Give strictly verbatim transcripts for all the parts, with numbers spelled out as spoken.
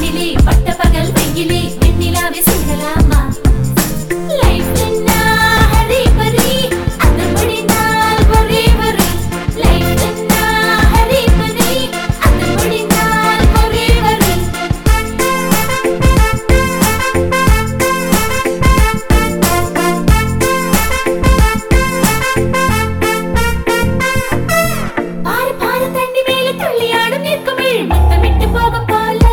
வானிலே பட்ட பகல் வெயிலே வெண்ணிலாவே சேரலாமா லைஃப் என்ன ஹரி பரி அது முடிந்தால் ஒரே வரி லைஃப் என்ன ஹரி பரி அது முடிந்தால் ஒரே வரி பாரு பாரு தண்ணி மேல துள்ளியாடும் நிற்குமிழ் முத்தமிட்டு போக போல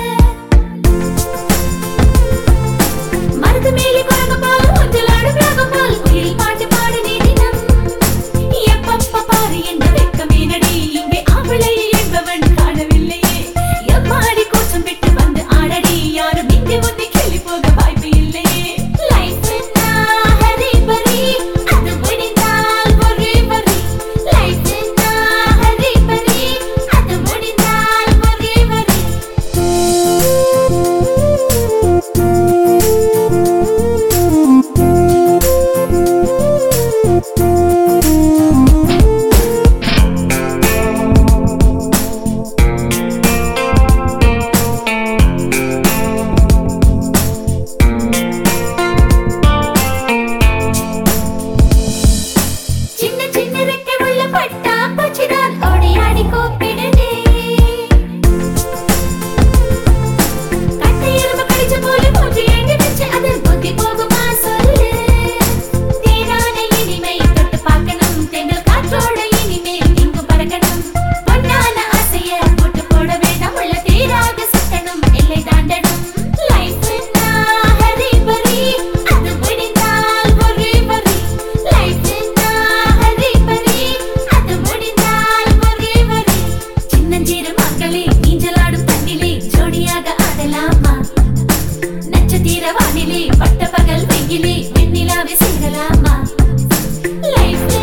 மரத்து மேலே குரங்கு போல் ஊஞ்சலாடும் ராகம் போல் குயில் பாட்டு பாடு நீ தினம் எப்பப்ப பாரு என்ற வெட்கமே நடி இங்கே ஆவலை என்பவன் காணவில்லையே எம்மாடி கூச்சம் விட்டு வந்து ஆடடி யாரும் இங்கே முந்தி கிளி போக வாய்ப்பு இல்லையே லைஃப் என்ன ஹரி பரி அது முடிந்தால் ஒரே வரி லைஃப் என்ன ஹரி பரி அது முடிந்தால் ஒரே வரி சின்ன சின்ன ரெக்கை உள்ள பட்டா பூச்சிதான் ஓடி ஆடி கூப்பிடுதே கட்டை எறும்பு கடிச்ச போல மூச்சு ஏங்கி வச்சு அதில் புத்தி போகுமா சொல்லு தேனான இனிமை தொட்டு பார்க்கணும் தென்றல் காற்றோட இனிமேல் இங்கு பறக்கணும் பொன்னான ஆசைய போட்டு போட வேண்டாம் உள்ள தேராக சுத்தணும் எல்லை தாண்டணும் லைஃப் என்ன ஹரி பரி அது முடிந்தால் ஒரே வரி லைஃப் என்ன ஹரி பரி அது முடிந்தால் ஒரே வரி சின்னஞ்சிறு மக்களே நீஞ்சலாடும் தண்ணிலே ஜோடியாக ஆடலாமா நட்சத்திர வானிலே பட்ட பகல் வெயிலே வெண்ணிலாவே சேரலாமா லைஃப்